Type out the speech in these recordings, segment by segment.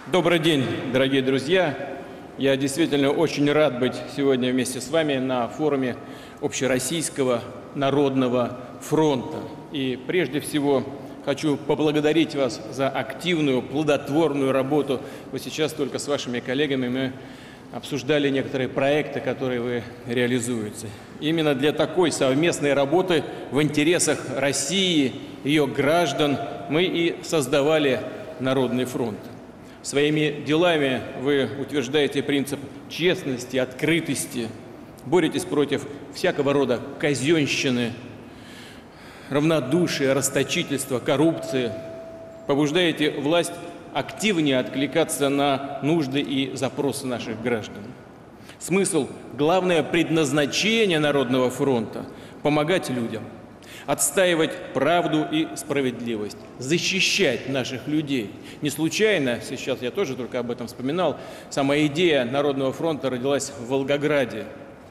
Добрый день, дорогие друзья! Я действительно очень рад быть сегодня вместе с вами на форуме Общероссийского народного фронта. И прежде всего хочу поблагодарить вас за активную, плодотворную работу. Вот сейчас только с вашими коллегами мы обсуждали некоторые проекты, которые вы реализуете. Именно для такой совместной работы в интересах России, ее граждан, мы и создавали Народный фронт. Своими делами вы утверждаете принцип честности, открытости, боретесь против всякого рода казенщины, равнодушия, расточительства, коррупции, побуждаете власть активнее откликаться на нужды и запросы наших граждан. Смысл, главное предназначение Народного фронта – помогать людям, отстаивать правду и справедливость, защищать наших людей. Не случайно, сейчас я тоже только об этом вспоминал, сама идея Народного фронта родилась в Волгограде,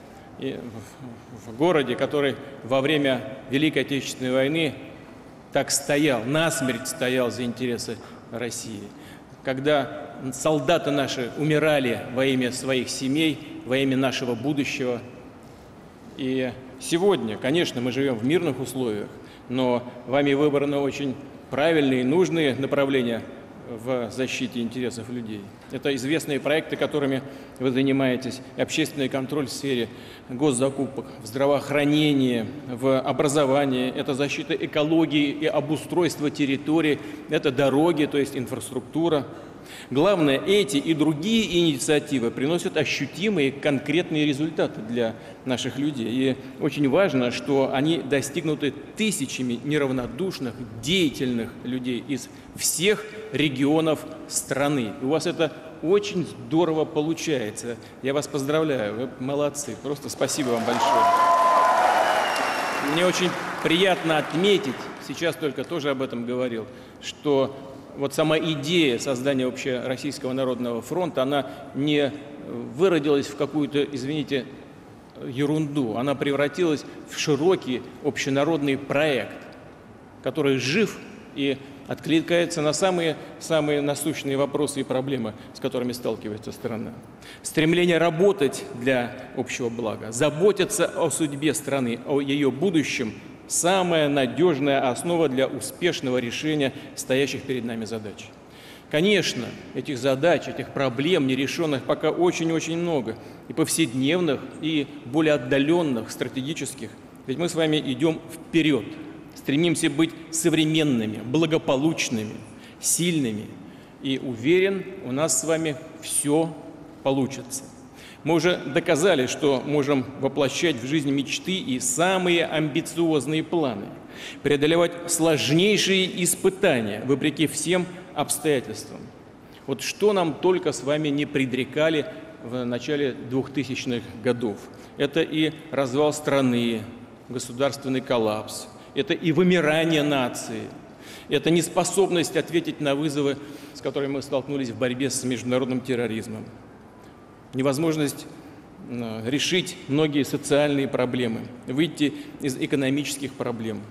в городе, который во время Великой Отечественной войны так стоял, насмерть стоял за интересы России. Когда солдаты наши умирали во имя своих семей, во имя нашего будущего. И сегодня, конечно, мы живем в мирных условиях, но вами выбраны очень правильные и нужные направления в защите интересов людей. Это известные проекты, которыми вы занимаетесь, общественный контроль в сфере госзакупок, в здравоохранении, в образовании, это защита экологии и обустройство территорий, это дороги, то есть инфраструктура. Главное, эти и другие инициативы приносят ощутимые конкретные результаты для наших людей. И очень важно, что они достигнуты тысячами неравнодушных, деятельных людей из всех регионов страны. У вас это очень здорово получается. Я вас поздравляю, вы молодцы. Просто спасибо вам большое. Мне очень приятно отметить, сейчас только тоже об этом говорил, что вот сама идея создания Общероссийского народного фронта, она не выродилась в какую-то, извините, ерунду. Она превратилась в широкий общенародный проект, который жив и откликается на самые насущные вопросы и проблемы, с которыми сталкивается страна. Стремление работать для общего блага, заботиться о судьбе страны, о ее будущем – самая надежная основа для успешного решения стоящих перед нами задач. Конечно, этих задач, этих проблем нерешенных пока очень-очень много, и повседневных, и более отдаленных, стратегических. Ведь мы с вами идем вперед, стремимся быть современными, благополучными, сильными. И уверен, у нас с вами все получится. Мы уже доказали, что можем воплощать в жизнь мечты и самые амбициозные планы, преодолевать сложнейшие испытания, вопреки всем обстоятельствам. Вот что нам только с вами не предрекали в начале 2000-х годов. Это и развал страны, государственный коллапс, это и вымирание нации, это неспособность ответить на вызовы, с которыми мы столкнулись в борьбе с международным терроризмом. Невозможность решить многие социальные проблемы, выйти из экономических проблем.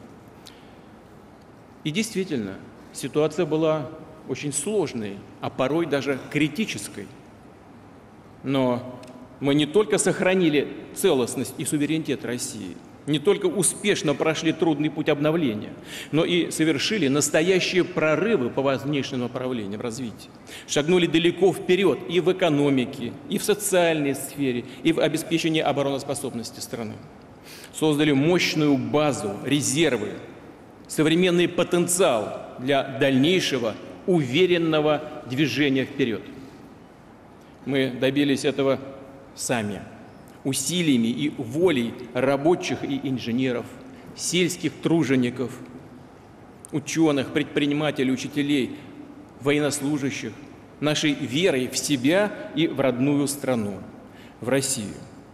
И действительно, ситуация была очень сложной, а порой даже критической. Но мы не только сохранили целостность и суверенитет России, не только успешно прошли трудный путь обновления, но и совершили настоящие прорывы по важнейшим направлениям развития. Шагнули далеко вперед и в экономике, и в социальной сфере, и в обеспечении обороноспособности страны. Создали мощную базу, резервы, современный потенциал для дальнейшего уверенного движения вперед. Мы добились этого сами. Усилиями и волей рабочих и инженеров, сельских тружеников, ученых, предпринимателей, учителей, военнослужащих, нашей верой в себя и в родную страну, в Россию.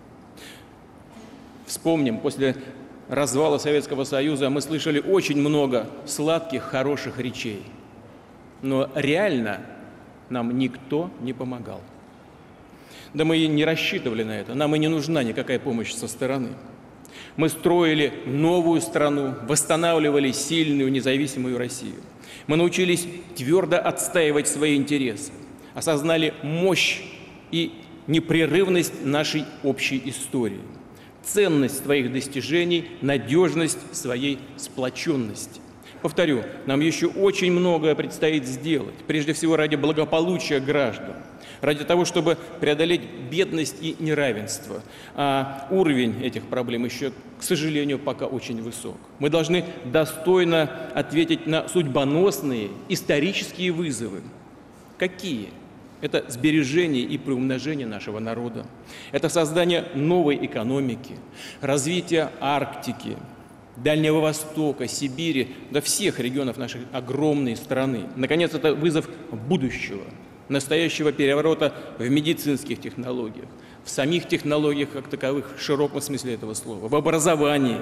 Вспомним, после развала Советского Союза мы слышали очень много сладких, хороших речей, но реально нам никто не помогал. Да мы и не рассчитывали на это, нам и не нужна никакая помощь со стороны. Мы строили новую страну, восстанавливали сильную, независимую Россию. Мы научились твердо отстаивать свои интересы, осознали мощь и непрерывность нашей общей истории, ценность своих достижений, надежность своей сплоченности. Повторю, нам еще очень многое предстоит сделать, прежде всего ради благополучия граждан, ради того, чтобы преодолеть бедность и неравенство. А уровень этих проблем еще, к сожалению, пока очень высок. Мы должны достойно ответить на судьбоносные исторические вызовы. Какие? Это сбережение и приумножение нашего народа. Это создание новой экономики, развитие Арктики, Дальнего Востока, Сибири, до всех регионов нашей огромной страны. Наконец, это вызов будущего, настоящего переворота в медицинских технологиях, в самих технологиях как таковых, в широком смысле этого слова, в образовании.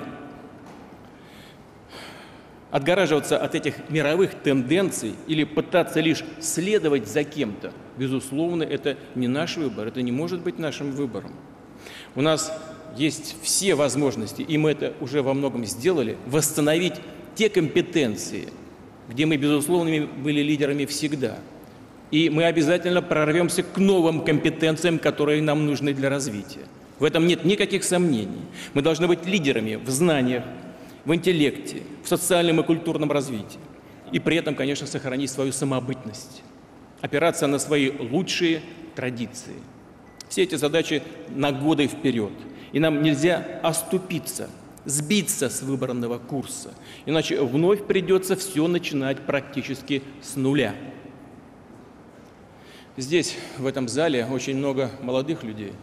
Отгораживаться от этих мировых тенденций или пытаться лишь следовать за кем-то, безусловно, это не наш выбор, это не может быть нашим выбором. У нас есть все возможности, и мы это уже во многом сделали, восстановить те компетенции, где мы, безусловно, были лидерами всегда. И мы обязательно прорвемся к новым компетенциям, которые нам нужны для развития. В этом нет никаких сомнений. Мы должны быть лидерами в знаниях, в интеллекте, в социальном и культурном развитии. И при этом, конечно, сохранить свою самобытность, опираться на свои лучшие традиции. Все эти задачи на годы вперед. И нам нельзя оступиться, сбиться с выбранного курса. Иначе вновь придется все начинать практически с нуля. Здесь, в этом зале, очень много молодых людей.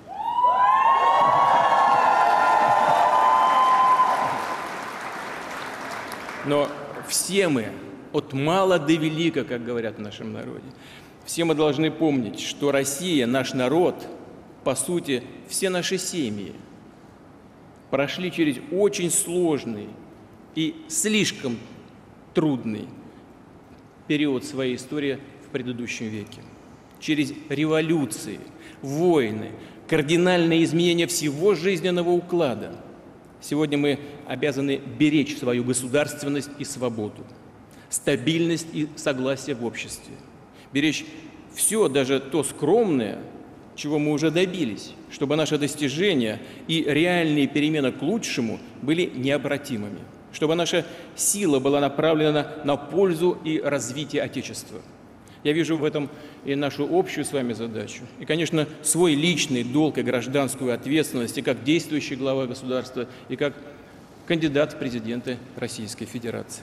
Но все мы, от мала до велика, как говорят в нашем народе, все мы должны помнить, что Россия, наш народ, по сути, все наши семьи прошли через очень сложный и слишком трудный период своей истории в предыдущем веке. Через революции, войны, кардинальные изменения всего жизненного уклада. Сегодня мы обязаны беречь свою государственность и свободу, стабильность и согласие в обществе. Беречь все, даже то скромное, чего мы уже добились, чтобы наши достижения и реальные перемены к лучшему были необратимыми, чтобы наша сила была направлена на пользу и развитие Отечества. Я вижу в этом и нашу общую с вами задачу, и, конечно, свой личный долг и гражданскую ответственность и как действующий глава государства, и как кандидат в президенты Российской Федерации.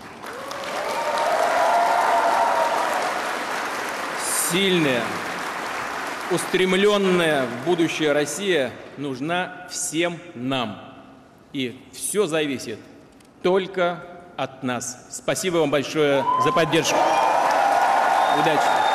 Сильная, устремленная в будущее Россия нужна всем нам. И все зависит только от нас. Спасибо вам большое за поддержку. Удачи!